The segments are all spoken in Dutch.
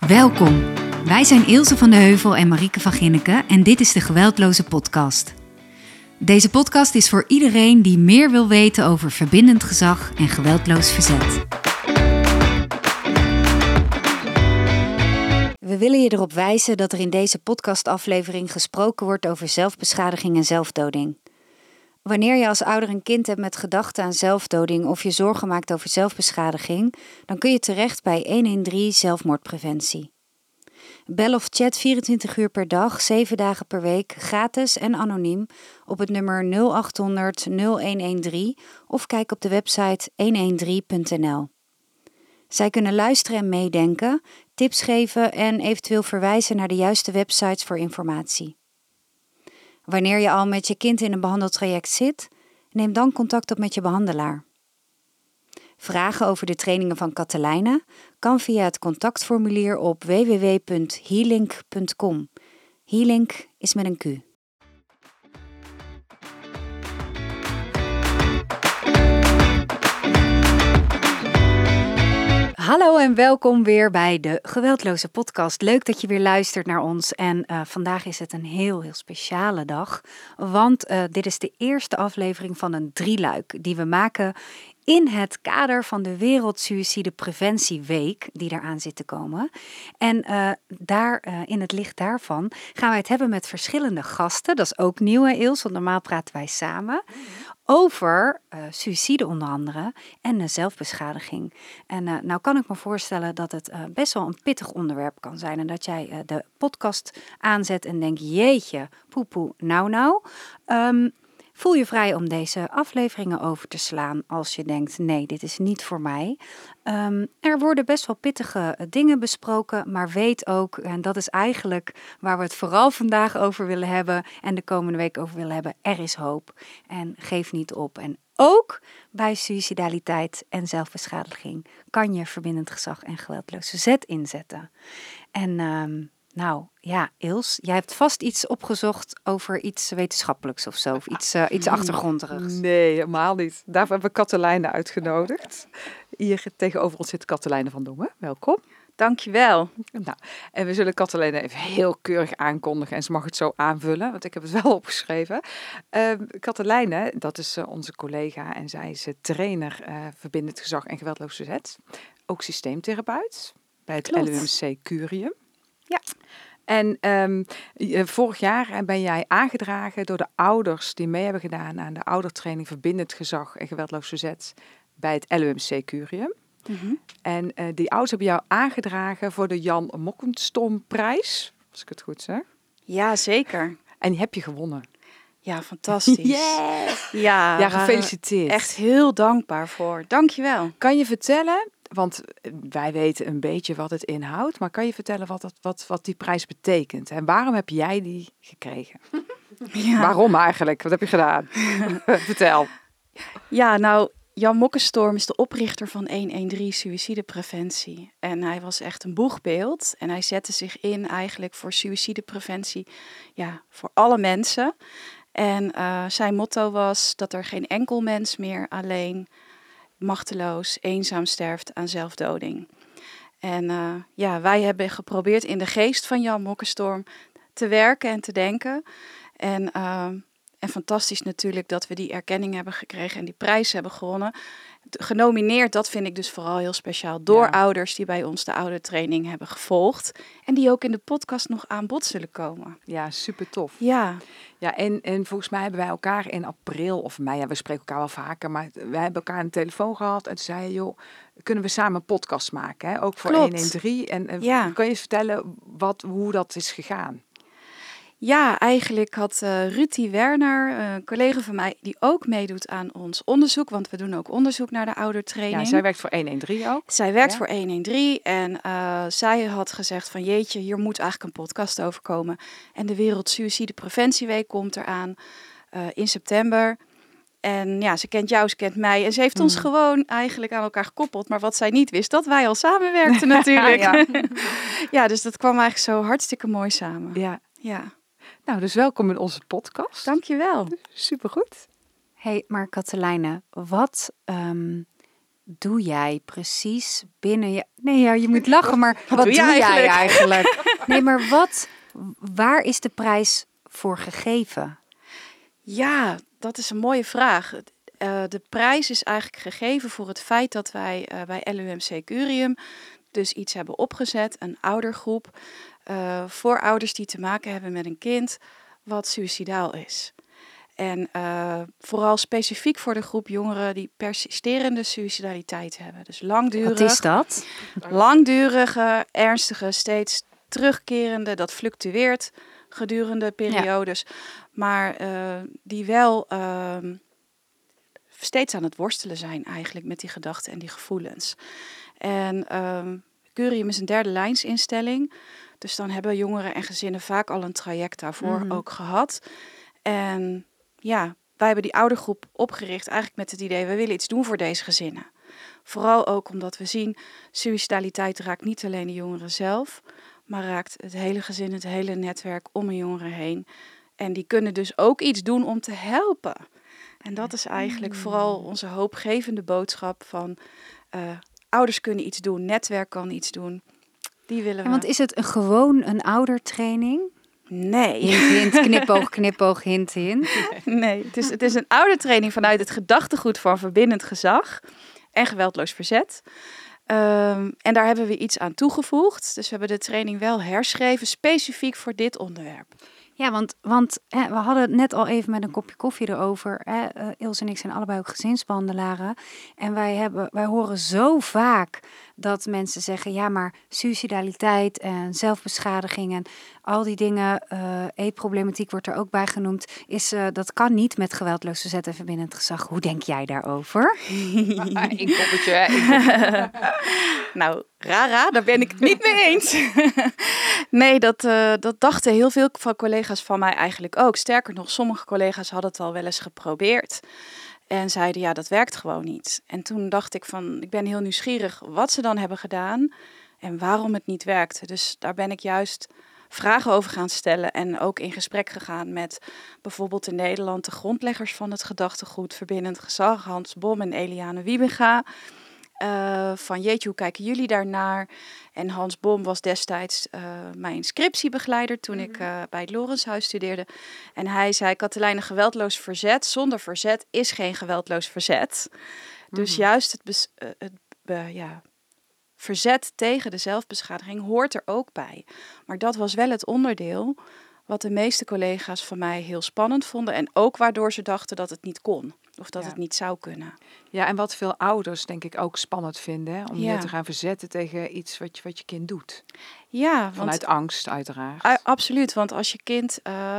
Welkom. Wij zijn Ilse van de Heuvel en Marieke van Ginneken en dit is de Geweldloze Podcast. Deze podcast is voor iedereen die meer wil weten over verbindend gezag en geweldloos verzet. We willen je erop wijzen dat er in deze podcastaflevering gesproken wordt over zelfbeschadiging en zelfdoding. Wanneer je als ouder een kind hebt met gedachten aan zelfdoding of je zorgen maakt over zelfbeschadiging, dan kun je terecht bij 113 zelfmoordpreventie. Bel of chat 24 uur per dag, 7 dagen per week, gratis en anoniem op het nummer 0800 0113 of kijk op de website 113.nl. Zij kunnen luisteren en meedenken, tips geven en eventueel verwijzen naar de juiste websites voor informatie. Wanneer je al met je kind in een behandeltraject zit, neem dan contact op met je behandelaar. Vragen over de trainingen van Katelijne kan via het contactformulier op www.healink.com. Healink is met een Q. Hallo en welkom weer bij de Geweldloze Podcast. Leuk dat je weer luistert naar ons en vandaag is het een heel speciale dag. Want dit is de eerste aflevering van een drieluik die we maken in het kader van de Wereldsuïcidepreventieweek die eraan zit te komen. En in het licht daarvan gaan wij het hebben met verschillende gasten. Dat is ook nieuw, hè, Ils, want normaal praten wij samen. Over suïcide onder andere en zelfbeschadiging. En nou kan ik me voorstellen dat het best wel een pittig onderwerp kan zijn. En dat jij de podcast aanzet en denkt, jeetje, poepoe, nou. Voel je vrij om deze afleveringen over te slaan als je denkt, nee, dit is niet voor mij. Er worden best wel pittige dingen besproken, maar weet ook, en dat is eigenlijk waar we het vooral vandaag over willen hebben en de komende week over willen hebben, er is hoop en geef niet op. En ook bij suïcidaliteit en zelfbeschadiging kan je verbindend gezag en geweldloos verzet inzetten. En nou ja, Ils, jij hebt vast iets opgezocht over iets wetenschappelijks of zo, of iets achtergrondigs. Nee, helemaal niet. Daarvoor hebben we Katelijne uitgenodigd. Hier tegenover ons zit Katelijne van Dongen. Welkom. Dankjewel. Nou, en we zullen Katelijne even heel keurig aankondigen en ze mag het zo aanvullen, want ik heb het wel opgeschreven. Katelijne, dat is onze collega en zij is trainer verbindend gezag en geweldloos verzet. Ook systeemtherapeut bij het LUMC Curium. Ja. En vorig jaar ben jij aangedragen door de ouders die mee hebben gedaan aan de oudertraining verbindend gezag en geweldloos verzet bij het LUMC Curium. Mm-hmm. En die ouders hebben jou aangedragen voor de Jan Mokkenstormprijs, als ik het goed zeg. Ja, zeker. En die heb je gewonnen. Ja, fantastisch. Yes! Ja, gefeliciteerd. Echt heel dankbaar voor. Dankjewel. Kan je vertellen, want wij weten een beetje wat het inhoudt, maar kan je vertellen wat die prijs betekent? En waarom heb jij die gekregen? Ja. Waarom eigenlijk? Wat heb je gedaan? Vertel. Ja, nou, Jan Mokkenstorm is de oprichter van 113 suïcidepreventie. En hij was echt een boegbeeld. En hij zette zich in eigenlijk voor suïcidepreventie, ja, voor alle mensen. En zijn motto was dat er geen enkel mens meer alleen, machteloos, eenzaam sterft aan zelfdoding. En wij hebben geprobeerd in de geest van Jan Mokkenstorm te werken en te denken. En fantastisch natuurlijk dat we die erkenning hebben gekregen en die prijs hebben gewonnen. Genomineerd, dat vind ik dus vooral heel speciaal, door ouders die bij ons de oudertraining hebben gevolgd. En die ook in de podcast nog aan bod zullen komen. Ja, super tof. Ja, en volgens mij hebben wij elkaar in april of mei, we spreken elkaar wel vaker, maar wij hebben elkaar aan de telefoon gehad en toen zei je, joh, kunnen we samen een podcast maken, hè? Ook voor 113. En kan je eens vertellen hoe dat is gegaan? Ja, eigenlijk had Ruti Werner, een collega van mij, die ook meedoet aan ons onderzoek. Want we doen ook onderzoek naar de oudertraining. Ja, zij werkt voor 113 ook. Zij werkt voor 113 en zij had gezegd van jeetje, hier moet eigenlijk een podcast over komen. En de Wereldsuïcidepreventieweek komt eraan in september. En ja, ze kent jou, ze kent mij. En ze heeft ons gewoon eigenlijk aan elkaar gekoppeld. Maar wat zij niet wist, dat wij al samenwerkten natuurlijk. Ja, dus dat kwam eigenlijk zo hartstikke mooi samen. Ja. Nou, dus welkom in onze podcast. Dankjewel. Supergoed. Hey, maar Katelijne, wat doe jij precies binnen je... Nee, ja, je moet lachen, maar wat doe doe je jij eigenlijk? Nee, maar waar is de prijs voor gegeven? Ja, dat is een mooie vraag. De prijs is eigenlijk gegeven voor het feit dat wij bij LUMC Curium dus iets hebben opgezet, een oudergroep, voor ouders die te maken hebben met een kind wat suïcidaal is. En vooral specifiek voor de groep jongeren die persisterende suïcidaliteit hebben. Dus langdurig. Wat is dat? Langdurige, ernstige, steeds terugkerende, dat fluctueert gedurende periodes. Maar die wel steeds aan het worstelen zijn eigenlijk met die gedachten en die gevoelens. En Curium is een derde lijnsinstelling. Dus dan hebben jongeren en gezinnen vaak al een traject daarvoor ook gehad. En ja, wij hebben die oudergroep opgericht eigenlijk met het idee, we willen iets doen voor deze gezinnen. Vooral ook omdat we zien, suïcidaliteit raakt niet alleen de jongeren zelf, maar raakt het hele gezin, het hele netwerk om een jongere heen. En die kunnen dus ook iets doen om te helpen. En dat is eigenlijk vooral onze hoopgevende boodschap van ouders kunnen iets doen, netwerk kan iets doen. Die willen we. Want is het gewoon een oudertraining? Nee. Hint, hint, knipoog, knipoog, hint, hint. Nee, het is een oudertraining vanuit het gedachtegoed van verbindend gezag en geweldloos verzet. En daar hebben we iets aan toegevoegd. Dus we hebben de training wel herschreven, specifiek voor dit onderwerp. Ja, want we hadden het net al even met een kopje koffie erover. Ilse en ik zijn allebei ook gezinsbehandelaren. En wij horen zo vaak dat mensen zeggen, ja, maar suïcidaliteit en zelfbeschadiging en al die dingen, eetproblematiek wordt er ook bij genoemd, dat kan niet met geweldloos verzet en verbindend gezag. Hoe denk jij daarover? Een koppeltje. Nou, rara, daar ben ik het niet mee eens. Nee, dat dachten heel veel van collega's van mij eigenlijk ook. Sterker nog, sommige collega's hadden het al wel eens geprobeerd. En zeiden, ja, dat werkt gewoon niet. En toen dacht ik van, ik ben heel nieuwsgierig wat ze dan hebben gedaan en waarom het niet werkte. Dus daar ben ik juist vragen over gaan stellen en ook in gesprek gegaan met bijvoorbeeld in Nederland de grondleggers van het gedachtegoed Verbindend Gezag, Hans Bom en Eliane Wiebinga. Van jeetje, hoe kijken jullie daarnaar? En Hans Bom was destijds mijn scriptiebegeleider toen ik bij het Lorenshuis studeerde. En hij zei, Katelijne, geweldloos verzet zonder verzet is geen geweldloos verzet. Dus juist het verzet tegen de zelfbeschadiging hoort er ook bij. Maar dat was wel het onderdeel wat de meeste collega's van mij heel spannend vonden. En ook waardoor ze dachten dat het niet kon. Of dat het niet zou kunnen. Ja, en wat veel ouders denk ik ook spannend vinden. Hè? Om je te gaan verzetten tegen iets wat je kind doet. Ja, vanuit angst uiteraard. Absoluut, want als je kind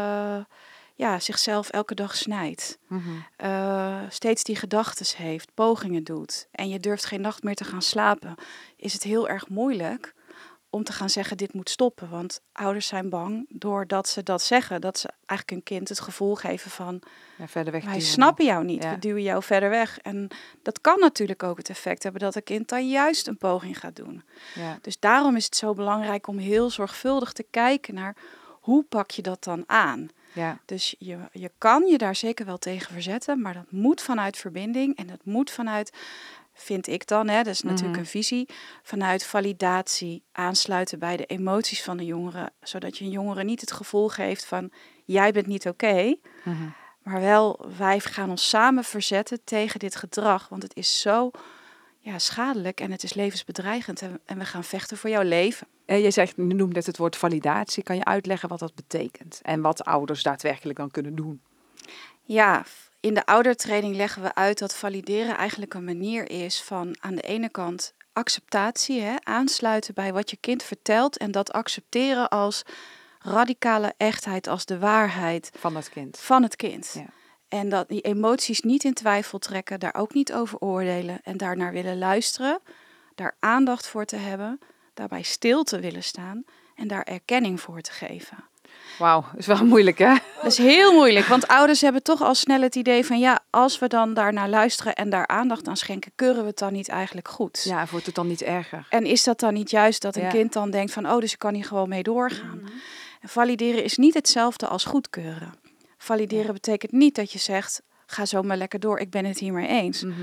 zichzelf elke dag snijdt. Steeds die gedachtes heeft, pogingen doet. En je durft geen nacht meer te gaan slapen. Is het heel erg moeilijk om te gaan zeggen, dit moet stoppen. Want ouders zijn bang, doordat ze dat zeggen, dat ze eigenlijk een kind het gevoel geven van, verder weg wij snappen jou niet, we duwen jou verder weg. En dat kan natuurlijk ook het effect hebben dat een kind dan juist een poging gaat doen. Ja. Dus daarom is het zo belangrijk om heel zorgvuldig te kijken naar, hoe pak je dat dan aan? Ja. Dus je kan je daar zeker wel tegen verzetten, maar dat moet vanuit verbinding en dat moet vanuit, vind ik dan, dat is natuurlijk een visie, vanuit validatie, aansluiten bij de emoties van de jongeren, zodat je een jongere niet het gevoel geeft van, jij bent niet oké, maar wel, wij gaan ons samen verzetten tegen dit gedrag, want het is zo schadelijk en het is levensbedreigend en we gaan vechten voor jouw leven. Je noemt net het woord validatie. Kan je uitleggen wat dat betekent en wat ouders daadwerkelijk dan kunnen doen? Ja, in de oudertraining leggen we uit dat valideren eigenlijk een manier is van aan de ene kant acceptatie, aansluiten bij wat je kind vertelt en dat accepteren als radicale echtheid, als de waarheid van het kind. Ja. En dat die emoties niet in twijfel trekken, daar ook niet over oordelen en daarnaar willen luisteren, daar aandacht voor te hebben, daarbij stil te willen staan en daar erkenning voor te geven. Wauw, dat is wel moeilijk, hè? Dat is heel moeilijk, want ouders hebben toch al snel het idee van, als we dan daarnaar luisteren en daar aandacht aan schenken, keuren we het dan niet eigenlijk goed? Ja, wordt het dan niet erger? En is dat dan niet juist dat een kind dan denkt van, dus ik kan hier gewoon mee doorgaan? En valideren is niet hetzelfde als goedkeuren. Valideren betekent niet dat je zegt, ga zo maar lekker door, ik ben het hiermee eens.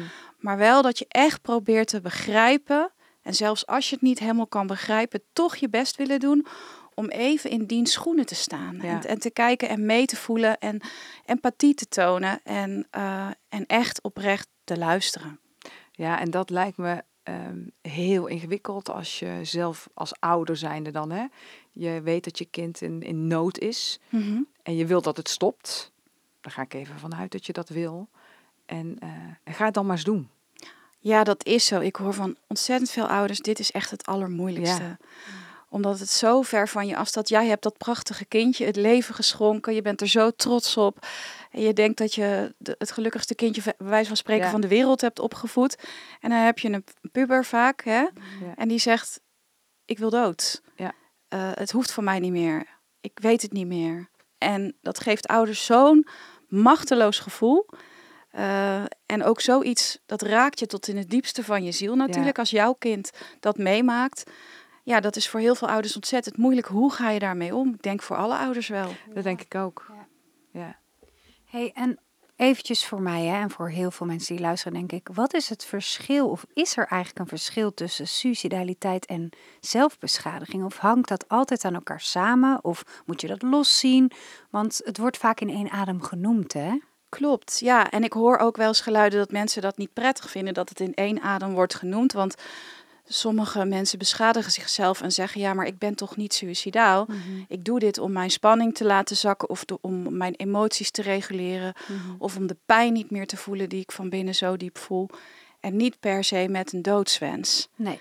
Maar wel dat je echt probeert te begrijpen. En zelfs als je het niet helemaal kan begrijpen, toch je best willen doen om even in diens schoenen te staan. Ja. En te kijken en mee te voelen en empathie te tonen en echt oprecht te luisteren. Ja, en dat lijkt me heel ingewikkeld als je zelf als ouder zijnde dan, hè. Je weet dat je kind in nood is en je wilt dat het stopt. Daar ga ik even vanuit dat je dat wil. En ga het dan maar eens doen. Ja, dat is zo. Ik hoor van ontzettend veel ouders, dit is echt het allermoeilijkste. Ja. Omdat het zo ver van je afstaat. Jij hebt dat prachtige kindje het leven geschonken. Je bent er zo trots op. En je denkt dat je het gelukkigste kindje, bij wijze van spreken, van de wereld hebt opgevoed. En dan heb je een puber vaak, hè? Ja. En die zegt, ik wil dood. Ja. Het hoeft voor mij niet meer. Ik weet het niet meer. En dat geeft ouders zo'n machteloos gevoel. En ook zoiets, dat raakt je tot in het diepste van je ziel natuurlijk. Als jouw kind dat meemaakt. Ja, dat is voor heel veel ouders ontzettend moeilijk. Hoe ga je daarmee om? Ik denk voor alle ouders wel. Dat denk ik ook. Ja. Hey, en eventjes voor mij en voor heel veel mensen die luisteren, denk ik, wat is het verschil of is er eigenlijk een verschil tussen suicidaliteit en zelfbeschadiging? Of hangt dat altijd aan elkaar samen? Of moet je dat loszien? Want het wordt vaak in één adem genoemd, hè? Klopt, ja. En ik hoor ook wel eens geluiden dat mensen dat niet prettig vinden, dat het in één adem wordt genoemd. Want sommige mensen beschadigen zichzelf en zeggen, ja, maar ik ben toch niet suïcidaal. Ik doe dit om mijn spanning te laten zakken of om mijn emoties te reguleren. Of om de pijn niet meer te voelen die ik van binnen zo diep voel. En niet per se met een doodswens. Nee.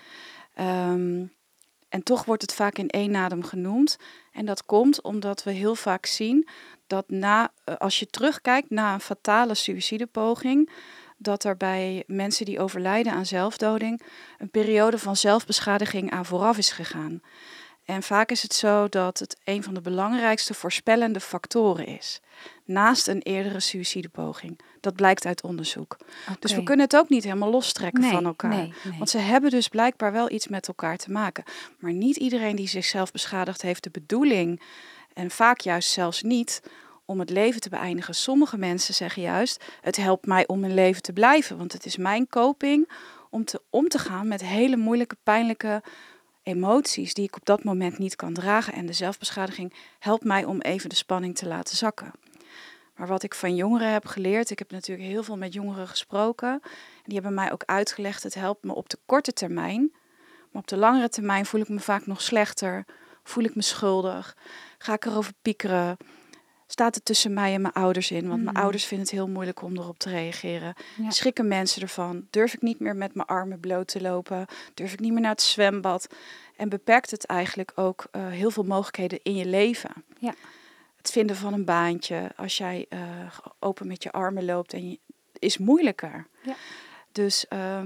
En toch wordt het vaak in één adem genoemd. En dat komt omdat we heel vaak zien dat als je terugkijkt na een fatale suïcidepoging, dat er bij mensen die overlijden aan zelfdoding een periode van zelfbeschadiging aan vooraf is gegaan. En vaak is het zo dat het een van de belangrijkste voorspellende factoren is. Naast een eerdere suïcidepoging. Dat blijkt uit onderzoek. Okay. Dus we kunnen het ook niet helemaal lostrekken van elkaar. Nee. Want ze hebben dus blijkbaar wel iets met elkaar te maken. Maar niet iedereen die zichzelf beschadigt heeft de bedoeling, en vaak juist zelfs niet, om het leven te beëindigen. Sommige mensen zeggen juist, het helpt mij om in leven te blijven. Want het is mijn coping om te gaan met hele moeilijke, pijnlijke emoties die ik op dat moment niet kan dragen. En de zelfbeschadiging helpt mij om even de spanning te laten zakken. Maar wat ik van jongeren heb geleerd, ik heb natuurlijk heel veel met jongeren gesproken. En die hebben mij ook uitgelegd, het helpt me op de korte termijn. Maar op de langere termijn voel ik me vaak nog slechter. Voel ik me schuldig. Ga ik erover piekeren. Staat het tussen mij en mijn ouders in? Want mijn ouders vinden het heel moeilijk om erop te reageren. Ja. Schrikken mensen ervan? Durf ik niet meer met mijn armen bloot te lopen? Durf ik niet meer naar het zwembad? En beperkt het eigenlijk ook heel veel mogelijkheden in je leven. Ja. Het vinden van een baantje, als jij open met je armen loopt, is moeilijker. Ja. Dus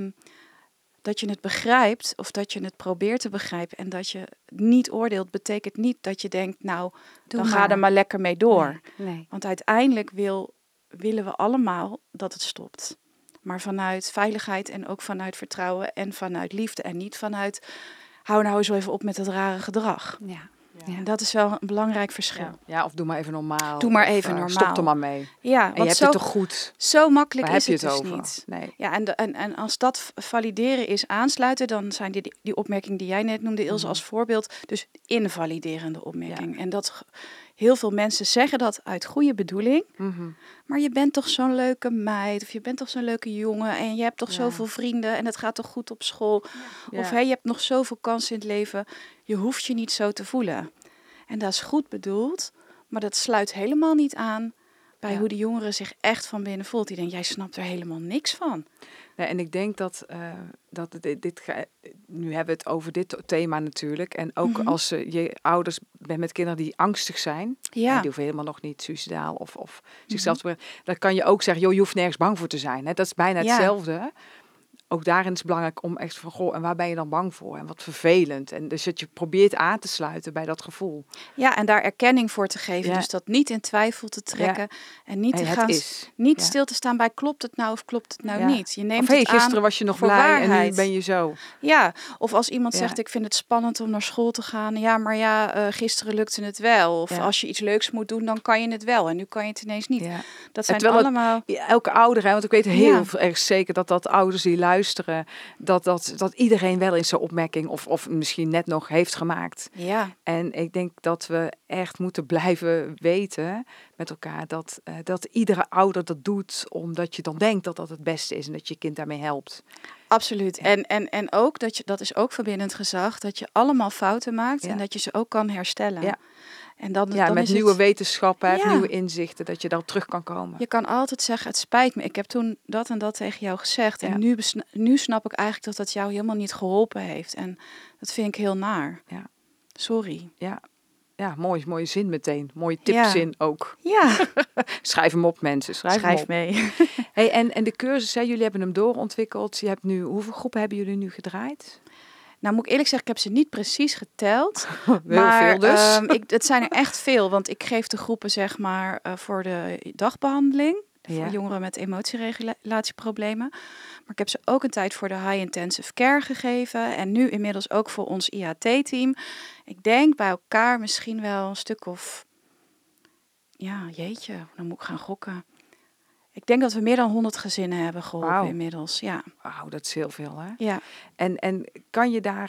dat je het begrijpt of dat je het probeert te begrijpen en dat je niet oordeelt, betekent niet dat je denkt, nou, ga er maar lekker mee door. Nee. Want uiteindelijk willen we allemaal dat het stopt. Maar vanuit veiligheid en ook vanuit vertrouwen en vanuit liefde en niet vanuit, hou nou eens even op met het rare gedrag. Ja. Ja. En dat is wel een belangrijk verschil. Ja, of doe maar even normaal. Doe maar even normaal. Stop er maar mee. Ja, en je hebt het toch goed. Zo makkelijk waar is heb je het dus over? niet. Nee. Ja, en als dat valideren is aansluiten, dan zijn die opmerking die jij net noemde, Ilse, als voorbeeld, dus invaliderende opmerking. Ja. En dat heel veel mensen zeggen dat uit goede bedoeling. Maar je bent toch zo'n leuke meid, of je bent toch zo'n leuke jongen, en je hebt toch zoveel vrienden, en het gaat toch goed op school. Ja. Of je hebt nog zoveel kansen in het leven. Je hoeft je niet zo te voelen. En dat is goed bedoeld, maar dat sluit helemaal niet aan bij hoe de jongere zich echt van binnen voelt. Die denkt, jij snapt er helemaal niks van. Nee, en ik denk dat nu hebben we het over dit thema natuurlijk. En ook als je ouders bent met kinderen die angstig zijn. Die hoeven helemaal nog niet suicidaal of zichzelf te brengen. Dan kan je ook zeggen, joh, je hoeft nergens bang voor te zijn. Hè? Dat is bijna hetzelfde. ook daarin is het belangrijk om echt van, goh, en waar ben je dan bang voor? En wat vervelend. En dus dat je probeert aan te sluiten bij dat gevoel. Ja, en daar erkenning voor te geven. Ja. Dus dat niet in twijfel te trekken. En niet En te het gaan is. niet Ja. stil te staan bij klopt het nou of klopt het nou Ja. niet. Je neemt Of hey, het aan gisteren was je nog voor blij en nu waarheid. ben je zo. Ja, of als iemand Ja. zegt ik vind het spannend om naar school te gaan. Ja, maar gisteren lukte het wel. Of Ja. als je iets leuks moet doen, dan kan je het wel. En nu kan je het ineens niet. Ja. Dat zijn Terwijl het- allemaal... Elke ouder, hè, want ik weet heel Ja. erg zeker dat ouders die luisteren, dat iedereen wel eens zo'n opmerking of misschien net nog heeft gemaakt. Ja, En ik denk dat we echt moeten blijven weten met elkaar dat iedere ouder dat doet omdat je dan denkt dat dat het beste is en dat je kind daarmee helpt. absoluut. Ja. En ook, dat is ook verbindend gezag, dat je allemaal fouten maakt Ja. en dat je ze ook kan herstellen. Ja. En dan Ja, met is nieuwe het, wetenschappen, Ja. nieuwe inzichten, dat je daarop terug kan komen. je kan altijd zeggen, het spijt me, ik heb toen dat en dat tegen jou gezegd. En Ja. nu snap ik eigenlijk dat dat jou helemaal niet geholpen heeft. En dat vind ik heel naar. Ja. Sorry. Ja, mooie zin meteen. Mooie tipzin ook. Ja, Schrijf hem op, mensen. Schrijf hem op. mee. Hey, en de cursus, hè, jullie hebben hem doorontwikkeld. Je hebt nu, hoeveel groepen hebben jullie nu gedraaid? Nou, moet ik eerlijk zeggen, ik heb ze niet precies geteld. Heel Maar veel dus. het zijn er echt veel, want ik geef de groepen zeg maar voor de dagbehandeling. Ja. Voor jongeren met emotieregulatieproblemen. Maar ik heb ze ook een tijd voor de high intensive care gegeven. En nu inmiddels ook voor ons IHT-team. Ik denk bij elkaar misschien wel een stuk of... Ja, jeetje, dan moet ik gaan gokken. Ik denk dat we meer dan 100 gezinnen hebben geholpen Wauw. inmiddels. Ja, Wauw, dat is heel veel, hè? ja. En kan je daar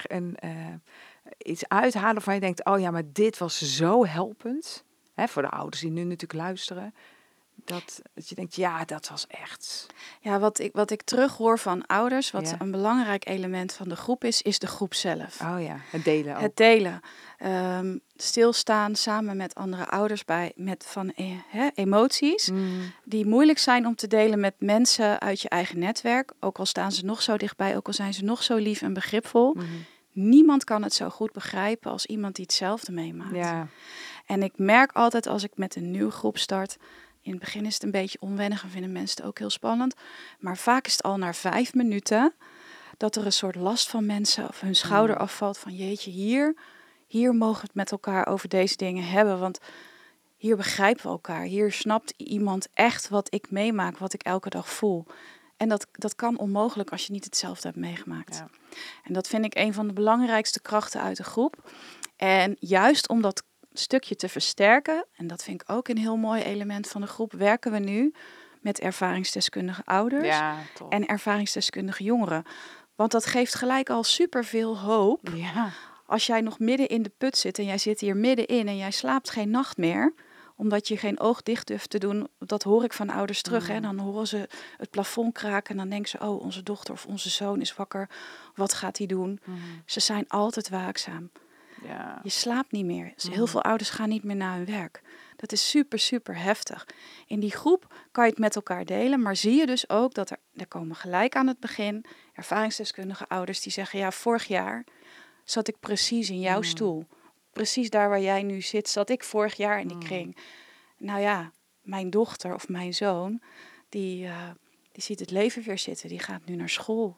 iets uithalen waarvan je denkt, oh ja, maar dit was zo helpend. Hè, voor de ouders die nu natuurlijk luisteren. Dat je denkt, ja, dat was echt... Ja, wat ik terughoor van ouders, wat Ja. een belangrijk element van de groep is de groep zelf. Oh ja, het delen ook. Het delen. Stilstaan samen met andere ouders van emoties Mm, die moeilijk zijn om te delen met mensen uit je eigen netwerk. Ook al staan ze nog zo dichtbij, ook al zijn ze nog zo lief en begripvol. mhm. Niemand kan het zo goed begrijpen als iemand die hetzelfde meemaakt. Ja, En ik merk altijd als ik met een nieuwe groep start. In het begin is het een beetje onwennig en vinden mensen het ook heel spannend. Maar vaak is het al na 5 minuten dat er een soort last van mensen of hun schouder afvalt. Van jeetje, hier mogen we het met elkaar over deze dingen hebben. Want hier begrijpen we elkaar. Hier snapt iemand echt wat ik meemaak, wat ik elke dag voel. En dat kan onmogelijk als je niet hetzelfde hebt meegemaakt. Ja. En dat vind ik een van de belangrijkste krachten uit de groep. En juist om dat stukje te versterken, en dat vind ik ook een heel mooi element van de groep, werken we nu met ervaringsdeskundige ouders ja, toch. en ervaringsdeskundige jongeren. Want dat geeft gelijk al superveel hoop. Ja, Als jij nog midden in de put zit en jij zit hier middenin en jij slaapt geen nacht meer, omdat je geen oog dicht durft te doen, dat hoor ik van ouders terug. Hè? Dan horen ze het plafond kraken en dan denken ze, oh, onze dochter of onze zoon is wakker. Wat gaat hij doen? Ze zijn altijd waakzaam. ja. Je slaapt niet meer. Dus heel veel ouders gaan niet meer naar hun werk. Dat is super, super heftig. In die groep kan je het met elkaar delen, maar zie je dus ook dat er komen gelijk aan het begin ervaringsdeskundige ouders die zeggen, ja, vorig jaar zat ik precies in jouw stoel. Precies daar waar jij nu zit, zat ik vorig jaar in die kring. Nou ja, mijn dochter of mijn zoon, die ziet het leven weer zitten. Die gaat nu naar school.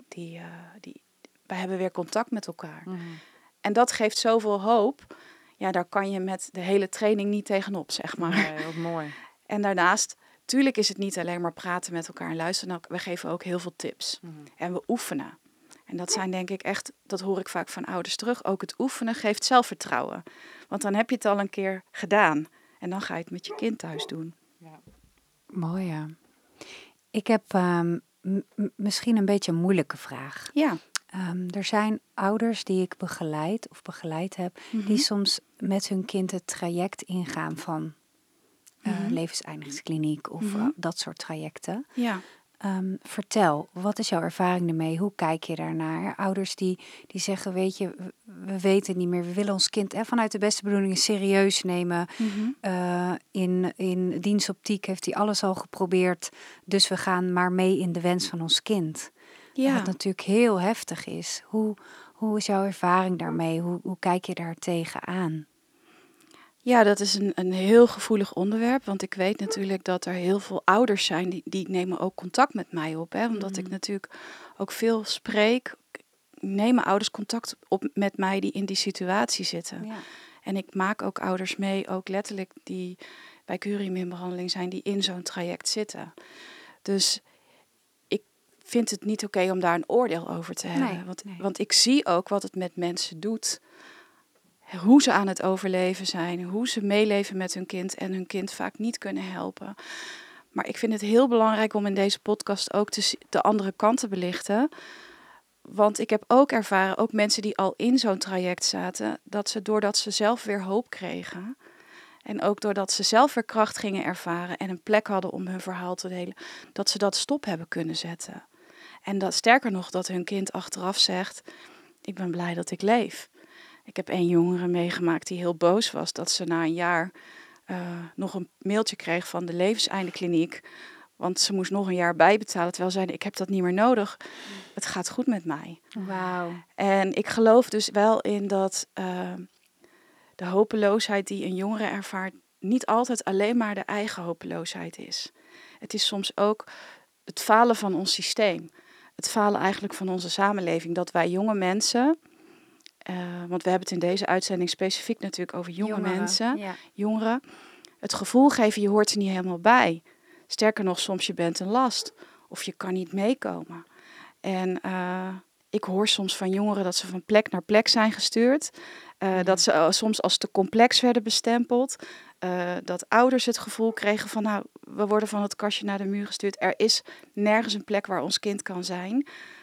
Wij hebben weer contact met elkaar. En dat geeft zoveel hoop. Ja, daar kan je met de hele training niet tegenop, zeg maar. Nee, wat mooi. En daarnaast, tuurlijk is het niet alleen maar praten met elkaar en luisteren. We geven ook heel veel tips. En we oefenen. En dat zijn denk ik echt, dat hoor ik vaak van ouders terug. Ook het oefenen geeft zelfvertrouwen. Want dan heb je het al een keer gedaan. En dan ga je het met je kind thuis doen. Mooi, ja. Ik heb misschien een beetje een moeilijke vraag. Ja. Er zijn ouders die ik begeleid heb, die soms met hun kind het traject ingaan van levenseindigingskliniek of dat soort trajecten. Ja. Vertel, wat is jouw ervaring ermee? Hoe kijk je daarnaar? Ouders die zeggen, weet je, we weten het niet meer. We willen ons kind vanuit de beste bedoelingen serieus nemen. In dienstoptiek heeft hij alles al geprobeerd. Dus we gaan maar mee in de wens van ons kind. Ja. Wat natuurlijk heel heftig is. Hoe is jouw ervaring daarmee? Hoe kijk je daar tegenaan? Ja, dat is een heel gevoelig onderwerp. Want ik weet natuurlijk dat er heel veel ouders zijn die nemen ook contact met mij op. Hè? Omdat ik natuurlijk ook veel spreek, nemen ouders contact op met mij die in die situatie zitten. Ja. En ik maak ook ouders mee, ook letterlijk die bij Curium in behandeling zijn, die in zo'n traject zitten. Dus ik vind het niet oké om daar een oordeel over te hebben. Want ik zie ook wat het met mensen doet. Hoe ze aan het overleven zijn, hoe ze meeleven met hun kind en hun kind vaak niet kunnen helpen. Maar ik vind het heel belangrijk om in deze podcast ook de andere kant te belichten. Want ik heb ook ervaren, ook mensen die al in zo'n traject zaten, dat ze doordat ze zelf weer hoop kregen en ook doordat ze zelf weer kracht gingen ervaren en een plek hadden om hun verhaal te delen, dat ze dat stop hebben kunnen zetten. En dat sterker nog, dat hun kind achteraf zegt, ik ben blij dat ik leef. Ik heb 1 jongere meegemaakt die heel boos was dat ze na een jaar nog een mailtje kreeg van de levenseindekliniek. Want ze moest nog een jaar bijbetalen, terwijl ze zeiden, ik heb dat niet meer nodig. Het gaat goed met mij. Wauw. En ik geloof dus wel in dat de hopeloosheid die een jongere ervaart, niet altijd alleen maar de eigen hopeloosheid is. Het is soms ook het falen van ons systeem. Het falen eigenlijk van onze samenleving. Dat wij jonge mensen, want we hebben het in deze uitzending specifiek natuurlijk over jonge mensen, jongeren, het gevoel geven, je hoort er niet helemaal bij. Sterker nog, soms je bent een last of je kan niet meekomen. En ik hoor soms van jongeren dat ze van plek naar plek zijn gestuurd. Dat ze soms als te complex werden bestempeld. Dat ouders het gevoel kregen van, nou, we worden van het kastje naar de muur gestuurd. Er is nergens een plek waar ons kind kan zijn.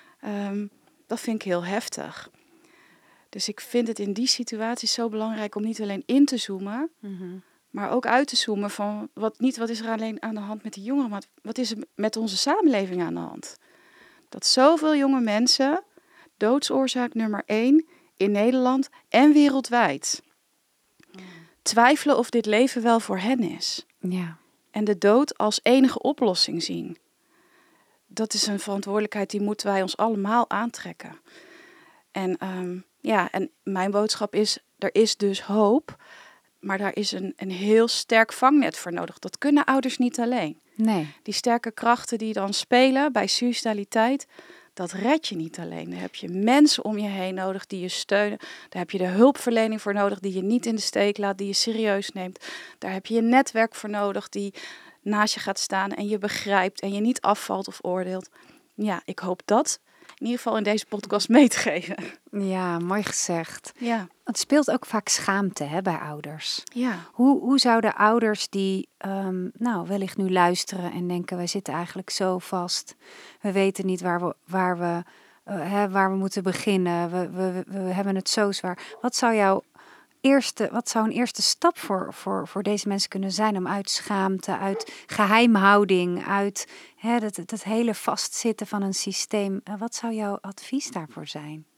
Dat vind ik heel heftig. Dus ik vind het in die situatie zo belangrijk om niet alleen in te zoomen, maar ook uit te zoomen van wat is er alleen aan de hand met de jongeren, maar wat is er met onze samenleving aan de hand? Dat zoveel jonge mensen, doodsoorzaak nummer 1 in Nederland en wereldwijd, twijfelen of dit leven wel voor hen is. Ja. En de dood als enige oplossing zien. Dat is een verantwoordelijkheid die moeten wij ons allemaal aantrekken. En en mijn boodschap is, er is dus hoop, maar daar is een heel sterk vangnet voor nodig. Dat kunnen ouders niet alleen. Nee. Die sterke krachten die dan spelen bij suicidaliteit, dat red je niet alleen. Daar heb je mensen om je heen nodig die je steunen. Daar heb je de hulpverlening voor nodig die je niet in de steek laat, die je serieus neemt. Daar heb je een netwerk voor nodig die naast je gaat staan en je begrijpt en je niet afvalt of oordeelt. Ja, ik hoop dat in ieder geval in deze podcast mee te geven. Ja, mooi gezegd. Ja. Het speelt ook vaak schaamte, hè, bij ouders. Ja. Hoe zouden ouders die wellicht nu luisteren en denken, wij zitten eigenlijk zo vast. We weten niet waar we moeten beginnen. We hebben het zo zwaar. Wat zou een eerste stap voor deze mensen kunnen zijn om uit schaamte, uit geheimhouding, uit dat hele vastzitten van een systeem. Wat zou jouw advies daarvoor zijn?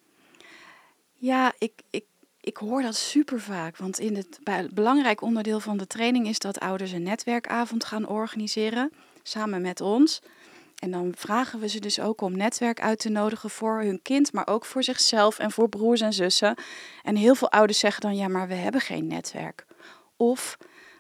Ja, ik hoor dat super vaak. Want een belangrijk onderdeel van de training is dat ouders een netwerkavond gaan organiseren samen met ons. En dan vragen we ze dus ook om netwerk uit te nodigen voor hun kind, maar ook voor zichzelf en voor broers en zussen. En heel veel ouders zeggen dan, ja, maar we hebben geen netwerk. Of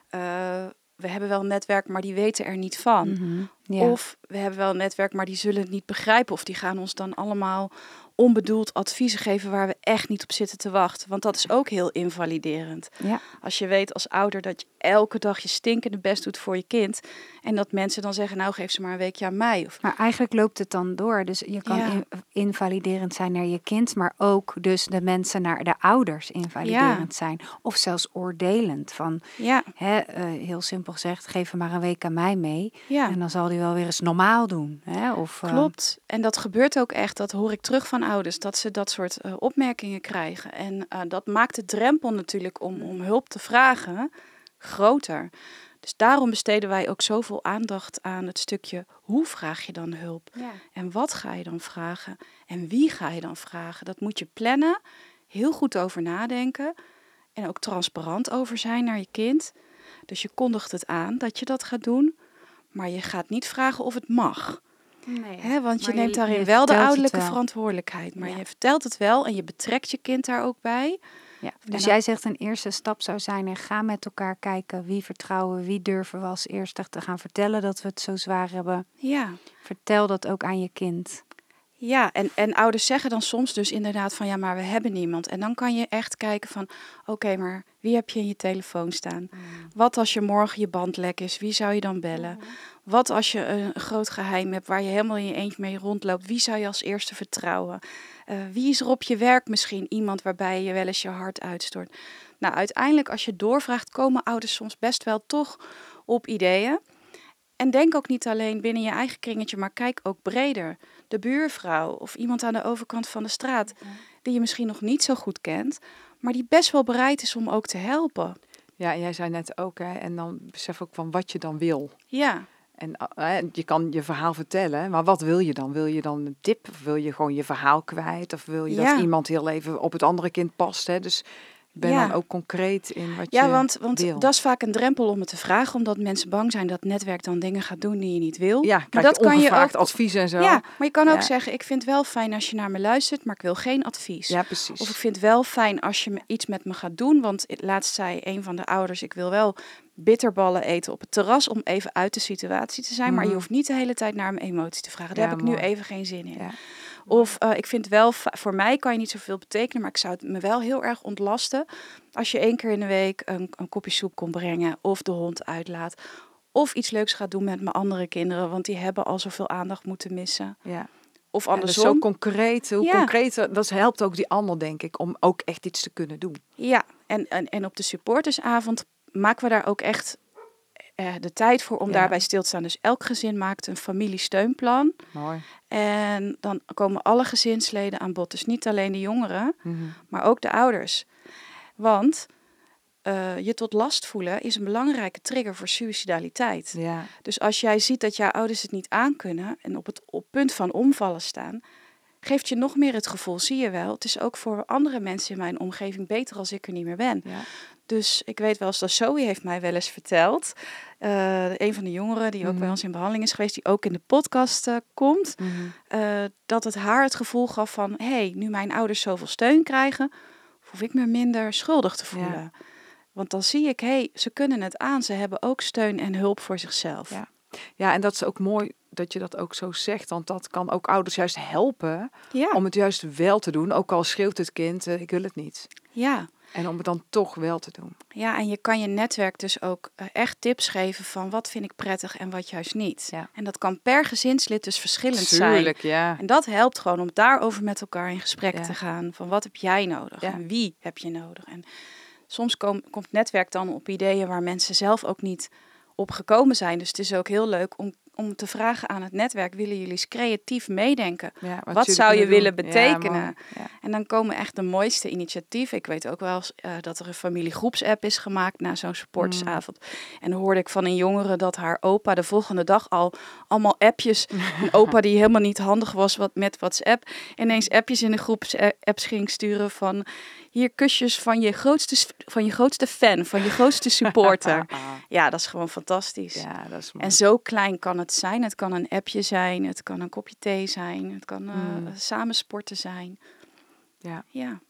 we hebben wel een netwerk, maar die weten er niet van. Mm-hmm. Ja. Of we hebben wel een netwerk, maar die zullen het niet begrijpen. Of die gaan ons dan allemaal onbedoeld adviezen geven waar we echt niet op zitten te wachten. Want dat is ook heel invaliderend. Ja. Als je weet als ouder dat je elke dag je stinkende best doet voor je kind. En dat mensen dan zeggen, nou geef ze maar een weekje aan mij. Maar eigenlijk loopt het dan door. Dus je kan invaliderend zijn naar je kind, maar ook dus de mensen naar de ouders invaliderend zijn. Of zelfs oordelend van, heel simpel gezegd, geef hem maar een week aan mij mee. Ja. En dan zal hij wel weer eens normaal doen. Klopt. En dat gebeurt ook echt. Dat hoor ik terug van ouders, dat ze dat soort opmerkingen krijgen. En dat maakt de drempel natuurlijk om hulp te vragen groter. Dus daarom besteden wij ook zoveel aandacht aan het stukje, hoe vraag je dan hulp? Ja. En wat ga je dan vragen? En wie ga je dan vragen? Dat moet je plannen, heel goed over nadenken en ook transparant over zijn naar je kind. Dus je kondigt het aan dat je dat gaat doen, maar je gaat niet vragen of het mag. Nee, want je neemt daarin wel de ouderlijke verantwoordelijkheid. Maar Ja. je vertelt het wel en je betrekt je kind daar ook bij. Ja. Dus jij zegt een eerste stap zou zijn en ga met elkaar kijken wie vertrouwen, wie durven we als eerste te gaan vertellen dat we het zo zwaar hebben. Ja. Vertel dat ook aan je kind. Ja, en ouders zeggen dan soms dus inderdaad van ja, maar we hebben niemand. En dan kan je echt kijken van oké, maar wie heb je in je telefoon staan? Wat als je morgen je band lek is? Wie zou je dan bellen? Wat als je een groot geheim hebt waar je helemaal in je eentje mee rondloopt? Wie zou je als eerste vertrouwen? Wie is er op je werk misschien iemand waarbij je wel eens je hart uitstort? Nou, uiteindelijk als je doorvraagt komen ouders soms best wel toch op ideeën. En denk ook niet alleen binnen je eigen kringetje, maar kijk ook breder. De buurvrouw of iemand aan de overkant van de straat, die je misschien nog niet zo goed kent, maar die best wel bereid is om ook te helpen. Ja, en jij zei net ook, hè, en dan besef ook van wat je dan wil. Ja, En je kan je verhaal vertellen, maar wat wil je dan? Wil je dan een tip? Of wil je gewoon je verhaal kwijt? Of wil je Ja. dat iemand heel even op het andere kind past? Hè? Dus ben Ja. dan ook concreet in wat ja je want wil. dat is vaak een drempel om het te vragen, omdat mensen bang zijn dat het netwerk dan dingen gaat doen die je niet wil. Ja, maar krijg dat je kan je ongevraagd ook. advies en zo. Ja, maar je kan ook Ja. zeggen, ik vind het wel fijn als je naar me luistert, maar ik wil geen advies. Ja, precies. Of ik vind het wel fijn als je iets met me gaat doen. Want laatst zei een van de ouders, ik wil wel bitterballen eten op het terras om even uit de situatie te zijn. Maar je hoeft niet de hele tijd naar mijn emotie te vragen. Daar Ja, heb ik nu mooi. even geen zin in. Ja. Of ik vind wel, voor mij kan je niet zoveel betekenen, maar ik zou het me wel heel erg ontlasten als je 1 keer in de week een kopje soep kon brengen of de hond uitlaat. Of iets leuks gaat doen met mijn andere kinderen, want die hebben al zoveel aandacht moeten missen. Ja. Of Ja, dus andersom. zo concreet, hoe Ja. concreter, dat helpt ook die ander, denk ik, om ook echt iets te kunnen doen. Ja, en op de supportersavond maken we daar ook echt de tijd voor om Ja. daarbij stil te staan. Dus elk gezin maakt een familiesteunplan. Mooi. En dan komen alle gezinsleden aan bod. Dus niet alleen de jongeren, Mhm. maar ook de ouders. Want je tot last voelen is een belangrijke trigger voor suïcidaliteit. Ja. Dus als jij ziet dat jouw ouders het niet aankunnen en op punt van omvallen staan, geeft je nog meer het gevoel, zie je wel, het is ook voor andere mensen in mijn omgeving beter als ik er niet meer ben. Ja. Dus ik weet wel eens dat Zoe heeft mij wel eens verteld, een van de jongeren die ook bij ons in behandeling is geweest, die ook in de podcast komt, dat het haar het gevoel gaf van, hey, nu mijn ouders zoveel steun krijgen, hoef ik me minder schuldig te voelen. Ja. Want dan zie ik, hey, ze kunnen het aan, ze hebben ook steun en hulp voor zichzelf. Ja. Ja, en dat is ook mooi dat je dat ook zo zegt, want dat kan ook ouders juist helpen Ja. om het juist wel te doen, ook al schreeuwt het kind, ik wil het niet. Ja. En om het dan toch wel te doen. Ja, en je kan je netwerk dus ook echt tips geven van wat vind ik prettig en wat juist niet. Ja. En dat kan per gezinslid dus verschillend zijn. Tuurlijk, ja. En dat helpt gewoon om daarover met elkaar in gesprek Ja. te gaan. Van wat heb jij nodig Ja. en wie heb je nodig. En soms komt netwerk dan op ideeën waar mensen zelf ook niet op gekomen zijn. Dus het is ook heel leuk om te vragen aan het netwerk, willen jullie eens creatief meedenken? Ja, Wat jullie zou je kunnen willen doen. betekenen? Ja, mooi. Ja. En dan komen echt de mooiste initiatieven. Ik weet ook wel eens, dat er een familiegroepsapp is gemaakt na zo'n supportersavond. En dan hoorde ik van een jongere dat haar opa de volgende dag al allemaal appjes, een opa die helemaal niet handig was met WhatsApp, ineens appjes in de groepsapps ging sturen van hier kusjes van je grootste fan, van je grootste supporter. Ja, dat is gewoon fantastisch. Ja, dat is mooi. En zo klein kan het zijn. Het kan een appje zijn, het kan een kopje thee zijn, het kan samen sporten zijn. Ja. Ja,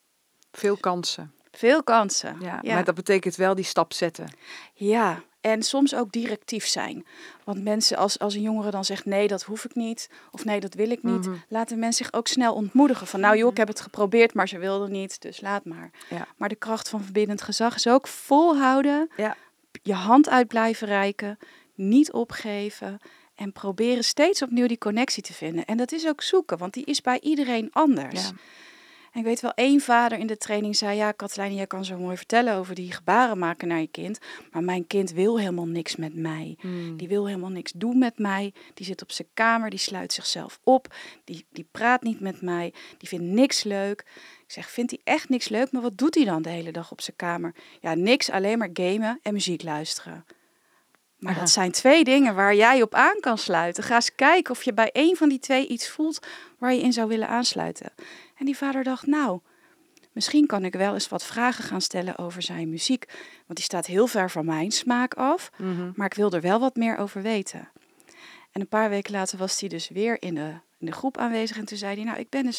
Veel kansen. veel kansen. Ja, Ja. maar dat betekent wel die stap zetten. Ja, en soms ook directief zijn. Want mensen, als een jongere dan zegt nee, dat hoef ik niet. Of nee, dat wil ik niet. Laten mensen zich ook snel ontmoedigen. Van nou joh, ik heb het geprobeerd, maar ze wilde niet. Dus laat maar. Ja. Maar de kracht van verbindend gezag is ook volhouden. Ja. Je hand uit blijven reiken. Niet opgeven. En proberen steeds opnieuw die connectie te vinden. En dat is ook zoeken, want die is bij iedereen anders. Ja. En ik weet wel, één vader in de training zei, ja, Katelijne, jij kan zo mooi vertellen over die gebaren maken naar je kind. Maar mijn kind wil helemaal niks met mij. Die wil helemaal niks doen met mij. Die zit op zijn kamer, die sluit zichzelf op. Die praat niet met mij. Die vindt niks leuk. Ik zeg, vindt hij echt niks leuk? Maar wat doet hij dan de hele dag op zijn kamer? Ja, niks, alleen maar gamen en muziek luisteren. Maar dat zijn 2 dingen waar jij op aan kan sluiten. Ga eens kijken of je bij één van die 2 iets voelt waar je in zou willen aansluiten. En die vader dacht, nou, misschien kan ik wel eens wat vragen gaan stellen over zijn muziek. Want die staat heel ver van mijn smaak af. Maar ik wil er wel wat meer over weten. En een paar weken later was hij dus weer in de groep aanwezig. En toen zei hij, nou, ik ben eens